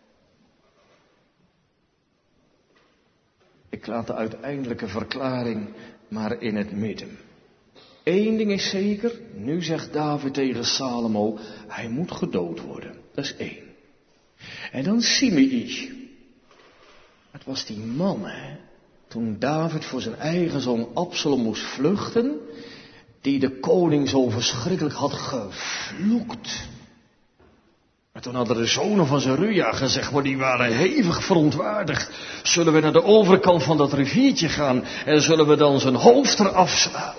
Ik laat de uiteindelijke verklaring maar in het midden. Eén ding is zeker, nu zegt David tegen Salomo, hij moet gedood worden. Dat is één. En dan Simei. Het was die man, hè, toen David voor zijn eigen zoon Absalom moest vluchten, die de koning zo verschrikkelijk had gevloekt. En toen hadden de zonen van Zeruja gezegd, maar die waren hevig verontwaardigd. Zullen we naar de overkant van dat riviertje gaan en zullen we dan zijn hoofd eraf slaan?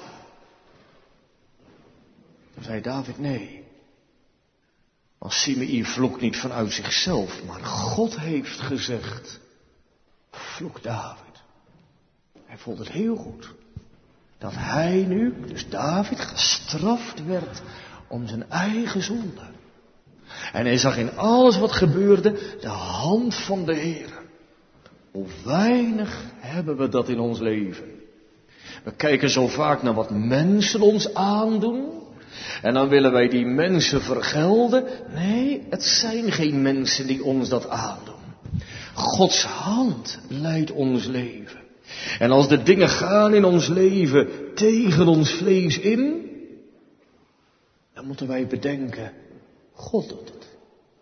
Toen zei David, nee. Want Simei vloekt niet vanuit zichzelf, maar God heeft gezegd, vloek David. Hij vond het heel goed. Dat hij nu, dus David, gestraft werd om zijn eigen zonde. En hij zag in alles wat gebeurde de hand van de Heer. Hoe weinig hebben we dat in ons leven. We kijken zo vaak naar wat mensen ons aandoen. En dan willen wij die mensen vergelden. Nee, het zijn geen mensen die ons dat aandoen. Gods hand leidt ons leven. En als de dingen gaan in ons leven tegen ons vlees in, dan moeten wij bedenken, God doet het.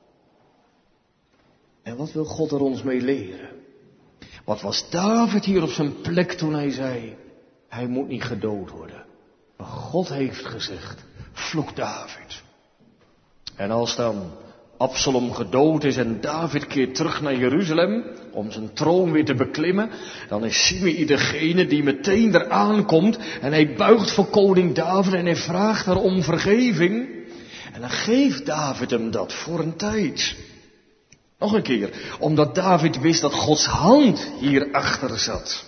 En wat wil God er ons mee leren? Wat was David hier op zijn plek toen hij zei, hij moet niet gedood worden. Maar God heeft gezegd, vloek David. En als dan Absalom gedood is en David keert terug naar Jeruzalem om zijn troon weer te beklimmen, dan is Simei degene die meteen eraan komt en hij buigt voor koning David en hij vraagt haar om vergeving. En dan geeft David hem dat voor een tijd. Nog een keer, omdat David wist dat Gods hand hierachter zat.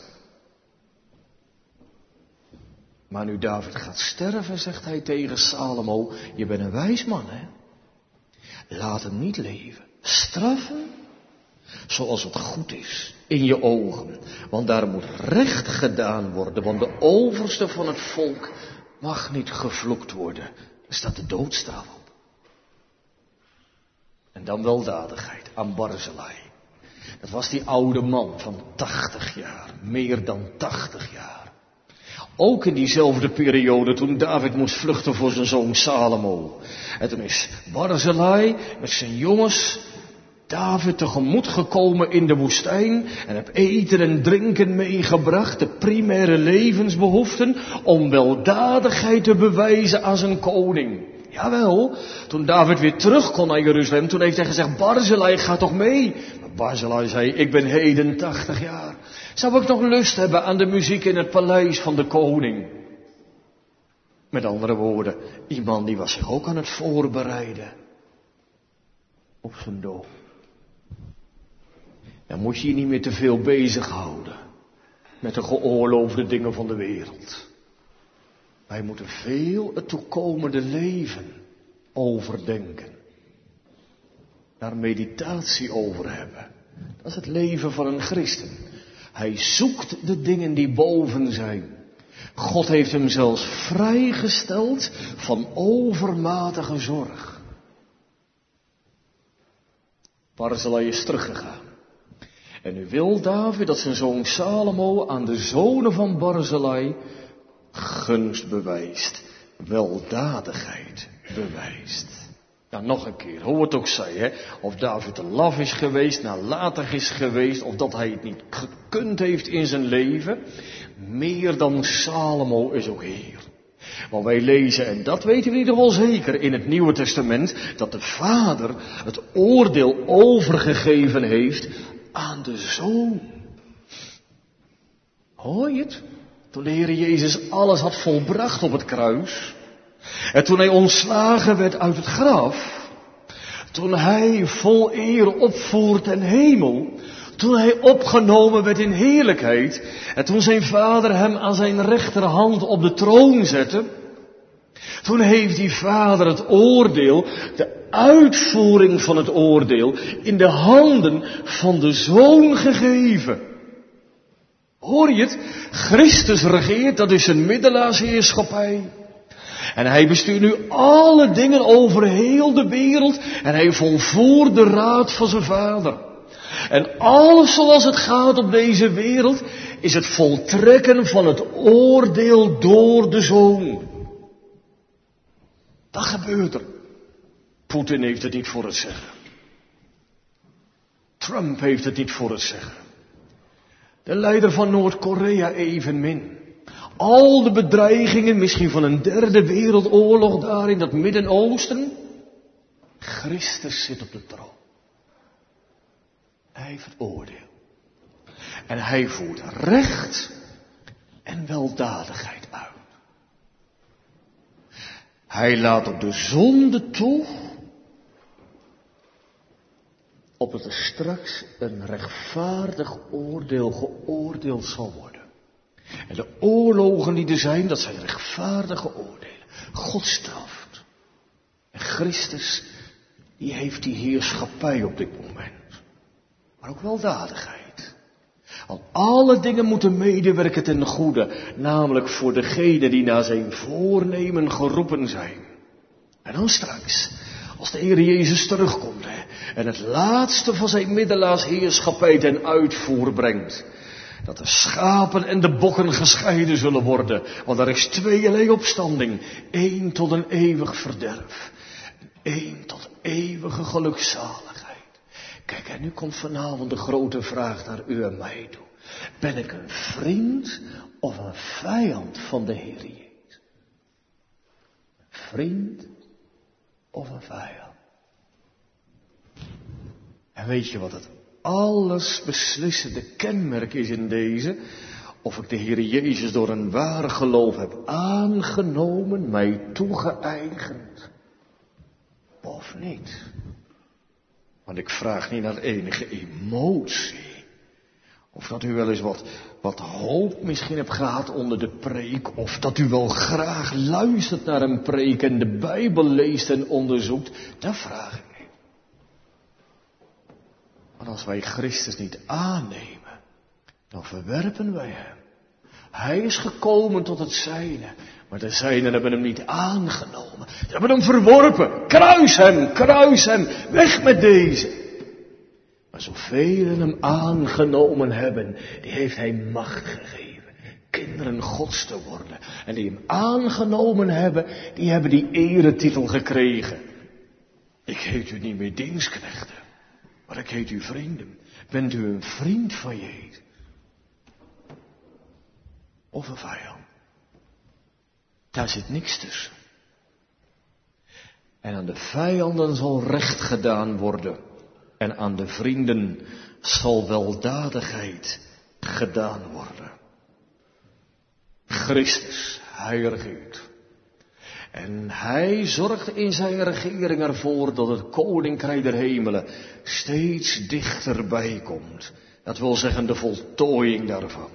Maar nu David gaat sterven, zegt hij tegen Salomo, je bent een wijs man, hè? Laat hem niet leven. Straffen zoals het goed is in je ogen. Want daar moet recht gedaan worden. Want de overste van het volk mag niet gevloekt worden. Er staat de doodstraf op. En dan weldadigheid aan Barzillai. Dat was die oude man van tachtig jaar. Meer dan tachtig jaar. Ook in diezelfde periode toen David moest vluchten voor zijn zoon Salomo. En toen is Barzillai met zijn jongens David tegemoet gekomen in de woestijn en heb eten en drinken meegebracht, de primaire levensbehoeften, om weldadigheid te bewijzen aan zijn koning. Jawel, toen David weer terug kon naar Jeruzalem, toen heeft hij gezegd, Barzillai, ga toch mee? Maar Barzillai zei, ik ben heden tachtig jaar. Zou ik nog lust hebben aan de muziek in het paleis van de koning? Met andere woorden, iemand die was zich ook aan het voorbereiden op zijn dood. Dan moet je je niet meer te veel bezighouden met de geoorloofde dingen van de wereld. Wij moeten veel het toekomende leven overdenken. Daar meditatie over hebben. Dat is het leven van een christen. Hij zoekt de dingen die boven zijn. God heeft hem zelfs vrijgesteld van overmatige zorg. Barzillai is teruggegaan. En nu wil David dat zijn zoon Salomo aan de zonen van Barzillai gunst bewijst, weldadigheid bewijst. Nou, nog een keer, hoe het ook zij, hè, of David te laf is geweest, nalatig is geweest, of dat hij het niet gekund heeft in zijn leven, meer dan Salomo is ook Heer. Want wij lezen, en dat weten we in ieder geval zeker in het Nieuwe Testament, dat de Vader het oordeel overgegeven heeft aan de Zoon. Hoor je het? Toen de Heer Jezus alles had volbracht op het kruis, en toen hij ontslagen werd uit het graf, toen hij vol eer opvoert ten hemel, toen hij opgenomen werd in heerlijkheid, en toen zijn Vader hem aan zijn rechterhand op de troon zette, toen heeft die Vader het oordeel, de uitvoering van het oordeel, in de handen van de Zoon gegeven. Hoor je het? Christus regeert, dat is zijn middelaarsheerschappij. En hij bestuurt nu alle dingen over heel de wereld en hij volvoert de raad van zijn Vader. En alles zoals het gaat op deze wereld is het voltrekken van het oordeel door de Zoon. Dat gebeurt er. Poetin heeft het niet voor het zeggen. Trump heeft het niet voor het zeggen. De leider van Noord-Korea evenmin. Al de bedreigingen, misschien van een derde wereldoorlog daar in dat Midden-Oosten. Christus zit op de troon. Hij heeft het oordeel. En hij voert recht en weldadigheid uit. Hij laat op de zonde toe, opdat er straks een rechtvaardig oordeel geoordeeld zal worden. En de oorlogen die er zijn, dat zijn rechtvaardige oordelen. God straft. En Christus, die heeft die heerschappij op dit moment. Maar ook weldadigheid. Want alle dingen moeten medewerken ten goede. Namelijk voor degenen die naar zijn voornemen geroepen zijn. En dan straks, als de Heer Jezus terugkomt hè, en het laatste van zijn middelaarsheerschappij ten uitvoer brengt. Dat de schapen en de bokken gescheiden zullen worden. Want er is tweeërlei opstanding. Eén tot een eeuwig verderf. Eén tot eeuwige gelukzaligheid. Kijk, en nu komt vanavond de grote vraag naar u en mij toe. Ben ik een vriend of een vijand van de Heer Jezus? Een vriend of een vijand? En weet je wat het alles beslissende kenmerk is in deze? Of ik de Heer Jezus door een waar geloof heb aangenomen, mij toegeëigend, of niet? Want ik vraag niet naar enige emotie. Of dat u wel eens wat, wat hoop misschien hebt gehad onder de preek. Of dat u wel graag luistert naar een preek en de Bijbel leest en onderzoekt. Dat vraag ik niet. Maar als wij Christus niet aannemen, dan verwerpen wij hem. Hij is gekomen tot het zijne. Maar de zijnen hebben hem niet aangenomen. Ze hebben hem verworpen. Kruis hem, kruis hem. Weg met deze. Maar zoveel hem aangenomen hebben, die heeft hij macht gegeven. Kinderen Gods te worden. En die hem aangenomen hebben, die hebben die eretitel gekregen. Ik heet u niet meer dienstknechten, maar ik heet u vrienden. Bent u een vriend van Jezus? Of een vijand? Daar zit niks tussen. En aan de vijanden zal recht gedaan worden. En aan de vrienden zal weldadigheid gedaan worden. Christus, hij regeert. En hij zorgt in zijn regering ervoor dat het koninkrijk der hemelen steeds dichterbij komt. Dat wil zeggen de voltooiing daarvan.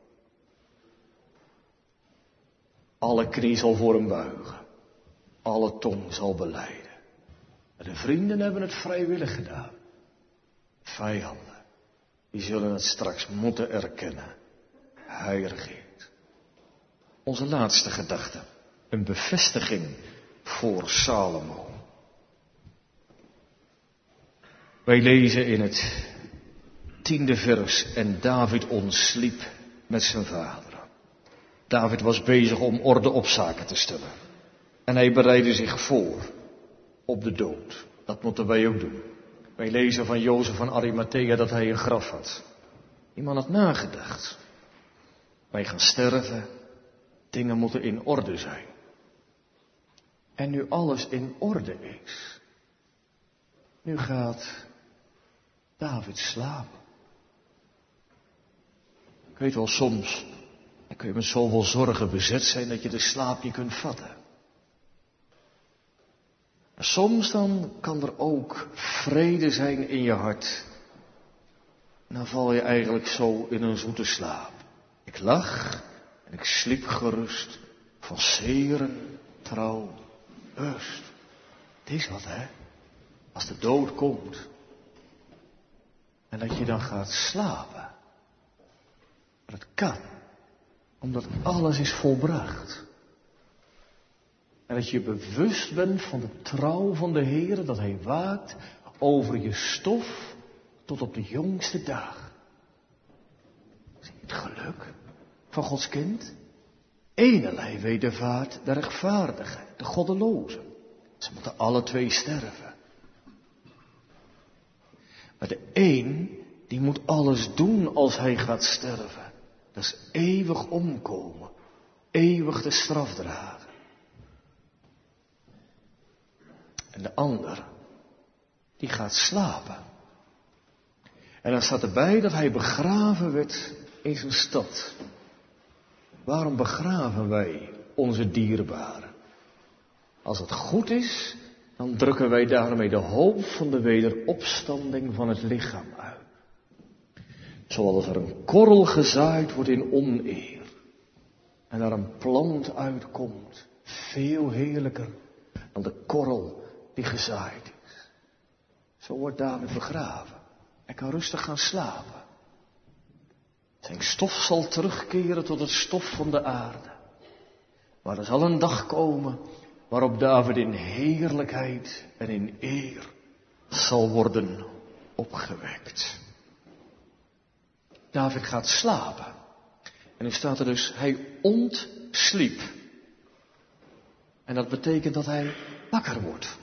Alle knie zal voor hem buigen. Alle tong zal belijden. En de vrienden hebben het vrijwillig gedaan. Vijanden, die zullen het straks moeten erkennen. Hij regeert. Onze laatste gedachte. Een bevestiging voor Salomo. Wij lezen in het tiende vers. En David ontsliep met zijn vader. David was bezig om orde op zaken te stellen. En hij bereidde zich voor op de dood. Dat moeten wij ook doen. Wij lezen van Jozef van Arimathea dat hij een graf had. Die man had nagedacht. Wij gaan sterven. Dingen moeten in orde zijn. En nu alles in orde is, nu gaat David slapen. Ik weet wel, soms dan kun je met zoveel zorgen bezet zijn dat je de slaap niet kunt vatten. Maar soms dan kan er ook vrede zijn in je hart. En dan val je eigenlijk zo in een zoete slaap. Ik lag en ik sliep gerust van zeren, trouw, rust. Het is wat, hè? Als de dood komt. En dat je dan gaat slapen. Maar dat kan. Omdat alles is volbracht. En dat je bewust bent van de trouw van de Heer. Dat Hij waakt over je stof tot op de jongste dag. Zie je het geluk van Gods kind? Enelei wedervaart de rechtvaardigen, de goddelozen. Ze moeten alle twee sterven. Maar de een, die moet alles doen als hij gaat sterven. Dat is eeuwig omkomen. Eeuwig de straf dragen. En de ander, die gaat slapen. En dan staat erbij dat hij begraven werd in zijn stad. Waarom begraven wij onze dierbaren? Als het goed is, dan drukken wij daarmee de hoop van de wederopstanding van het lichaam uit. Zoals er een korrel gezaaid wordt in oneer. En er een plant uitkomt, veel heerlijker dan de korrel die gezaaid is. Zo wordt David begraven. Hij kan rustig gaan slapen. Zijn stof zal terugkeren tot het stof van de aarde. Maar er zal een dag komen waarop David in heerlijkheid en in eer zal worden opgewekt. David gaat slapen. En nu staat er dus, hij ontsliep. En dat betekent dat hij wakker wordt.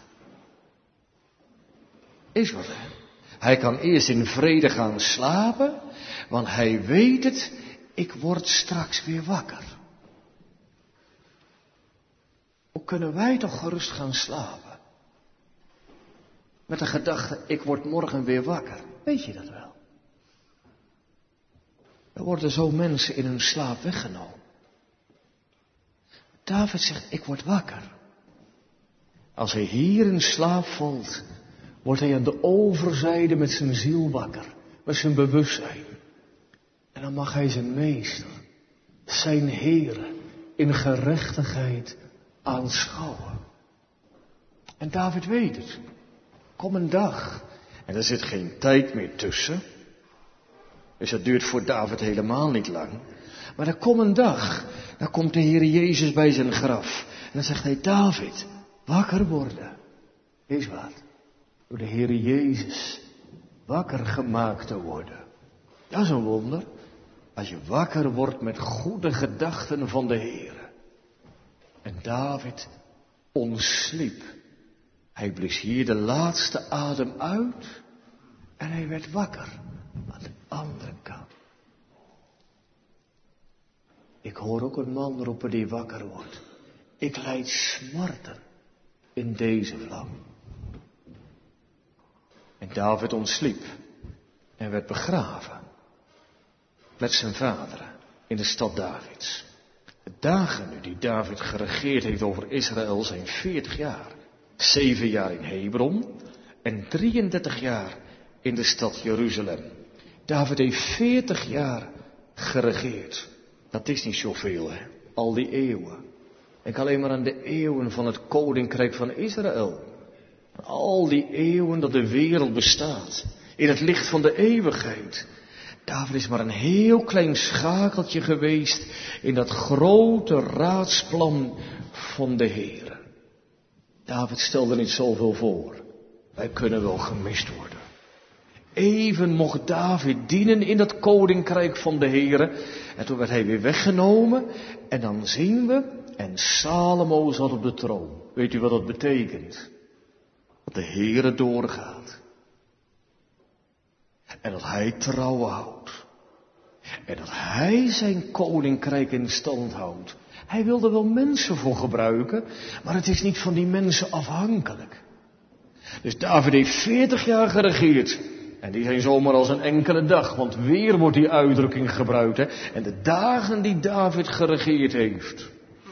Is wat, hè? Hij kan eerst in vrede gaan slapen, want hij weet het, ik word straks weer wakker. Hoe kunnen wij toch gerust gaan slapen? Met de gedachte, ik word morgen weer wakker. Weet je dat wel? Er worden zo mensen in hun slaap weggenomen. David zegt, ik word wakker. Als hij hier in slaap valt, wordt hij aan de overzijde met zijn ziel wakker. Met zijn bewustzijn. En dan mag hij zijn meester, zijn Heere, in gerechtigheid aanschouwen. En David weet het. Kom een dag. En er zit geen tijd meer tussen. Dus dat duurt voor David helemaal niet lang. Maar er komt een dag. Dan komt de Heer Jezus bij zijn graf. En dan zegt hij, David, wakker worden. Is wat? Door de Heer Jezus wakker gemaakt te worden. Dat is een wonder. Als je wakker wordt met goede gedachten van de Heer. En David ontsliep. Hij blies hier de laatste adem uit. En hij werd wakker. Aan de andere kant. Ik hoor ook een man roepen die wakker wordt. Ik lijd smarten in deze vlam. En David ontsliep. En werd begraven. Met zijn vaderen in de stad Davids. De dagen nu die David geregeerd heeft over Israël zijn veertig jaar. Zeven jaar in Hebron en drieëndertig jaar in de stad Jeruzalem. David heeft veertig jaar geregeerd. Dat is niet zoveel, hè? Al die eeuwen. Denk alleen maar aan de eeuwen van het koninkrijk van Israël. Al die eeuwen dat de wereld bestaat. In het licht van de eeuwigheid. David is maar een heel klein schakeltje geweest in dat grote raadsplan van de Heer. David stelde niet zoveel voor. Wij kunnen wel gemist worden. Even mocht David dienen in dat koninkrijk van de Heer. En toen werd hij weer weggenomen. En dan zien we, en Salomo zat op de troon. Weet u wat dat betekent? Dat de Heer doorgaat. En dat hij trouw houdt. En dat hij zijn koninkrijk in stand houdt. Hij wil er wel mensen voor gebruiken, maar het is niet van die mensen afhankelijk. Dus David heeft veertig jaar geregeerd. En die zijn zomaar als een enkele dag, want weer wordt die uitdrukking gebruikt. Hè? En de dagen die David geregeerd heeft.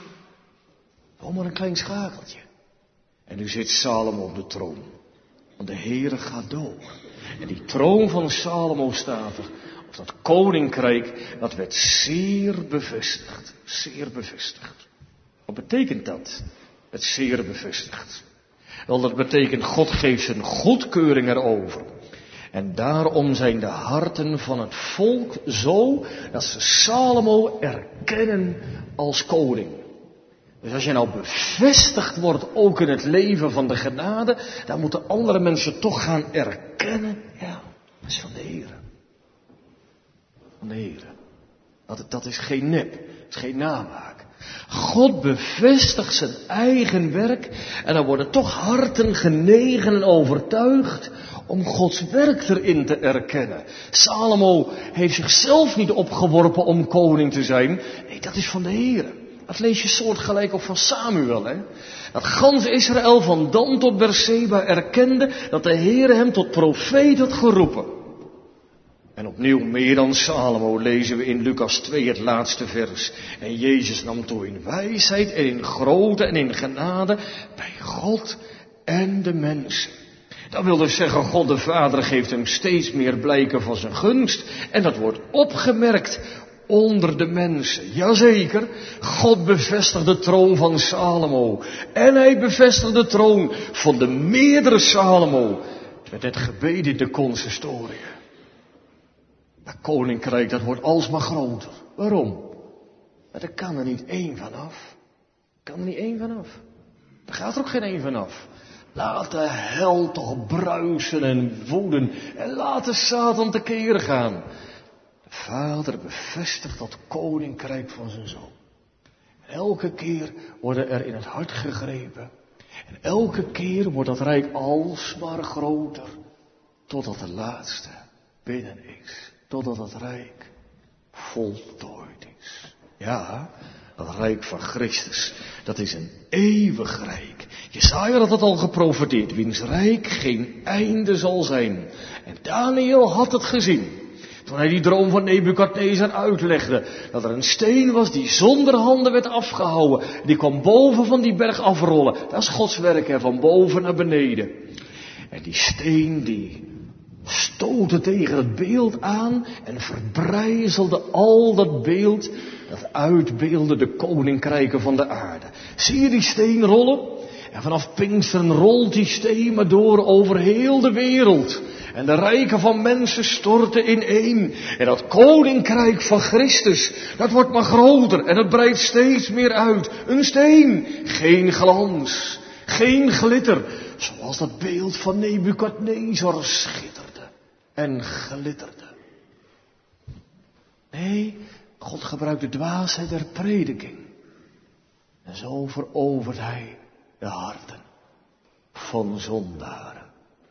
Zomaar een klein schakeltje. En nu zit Salomo op de troon. Want de Heere gaat door. En die troon van Salomo staat er. Of dat koninkrijk, dat werd zeer bevestigd. Zeer bevestigd. Wat betekent dat? Het zeer bevestigd. Wel, dat betekent God geeft zijn goedkeuring erover. En daarom zijn de harten van het volk zo dat ze Salomo erkennen als koning. Dus als je nou bevestigd wordt ook in het leven van de genade, dan moeten andere mensen toch gaan erkennen. Ja, dat is van de Heere. Van de Heere. Dat, dat is geen nep, dat is geen namaak. God bevestigt zijn eigen werk en dan worden toch harten genegen en overtuigd om Gods werk erin te erkennen. Salomo heeft zichzelf niet opgeworpen om koning te zijn. Nee, dat is van de Heere. Dat lees je soortgelijk ook van Samuel, hè. Dat gans Israël van Dan tot Berseba erkende dat de Heere hem tot profeet had geroepen. En opnieuw, meer dan Salomo, lezen we in Lucas twee het laatste vers. En Jezus nam toe in wijsheid en in grootte en in genade bij God en de mensen. Dat wil dus zeggen, God de Vader geeft hem steeds meer blijken van zijn gunst. En dat wordt opgemerkt onder de mensen. Jazeker, God bevestigt de troon van Salomo. En hij bevestigt de troon van de meerdere Salomo. Met het gebed in de consistorie. Dat koninkrijk, dat wordt alsmaar groter. Waarom? Maar er kan er niet één vanaf. Er kan er niet één vanaf. Er gaat er ook geen één vanaf. Laat de hel toch bruisen en woeden. En laat de Satan tekeer gaan. De Vader bevestigt dat koninkrijk van zijn Zoon. En elke keer worden er in het hart gegrepen. En elke keer wordt dat rijk alsmaar groter. Totdat de laatste binnen is. Totdat het rijk voltooid is. Ja, dat rijk van Christus, dat is een eeuwig rijk. Jesaja had het al geprofeteerd, wiens rijk geen einde zal zijn. En Daniel had het gezien, toen hij die droom van Nebukadnezar uitlegde, dat er een steen was die zonder handen werd afgehouwen. Die kwam boven van die berg afrollen. Dat is Gods werk, hè, van boven naar beneden. En die steen die stootte tegen het beeld aan en verbrijzelde al dat beeld dat uitbeelde de koninkrijken van de aarde. Zie je die steen rollen? En vanaf Pinksteren rolt die steen maar door over heel de wereld. En de rijken van mensen storten ineen. En dat koninkrijk van Christus, dat wordt maar groter en het breidt steeds meer uit. Een steen, geen glans, geen glitter, zoals dat beeld van Nebukadnezar schitterde en glitterde. Nee, God gebruikt de dwaasheid der prediking. En zo verovert hij de harten van zondaren.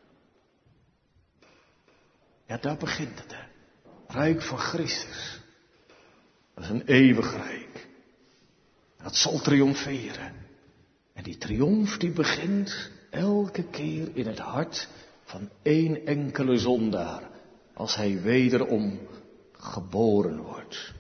Ja, daar begint het, hè. Rijk van Christus. Dat is een eeuwig rijk. Dat zal triomferen. En die triomf die begint elke keer in het hart van één enkele zondaar. Als hij wederom geboren wordt.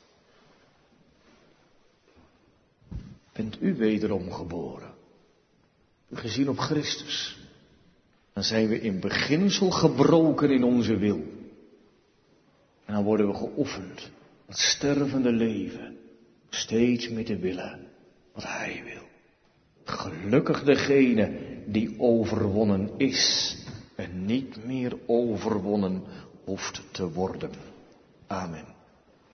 Bent u wederom geboren? Gezien op Christus. Dan zijn we in beginsel gebroken in onze wil. En dan worden we geoefend. Het stervende leven. Steeds meer te willen wat hij wil. Gelukkig degene die overwonnen is. En niet meer overwonnen hoeft te worden. Amen.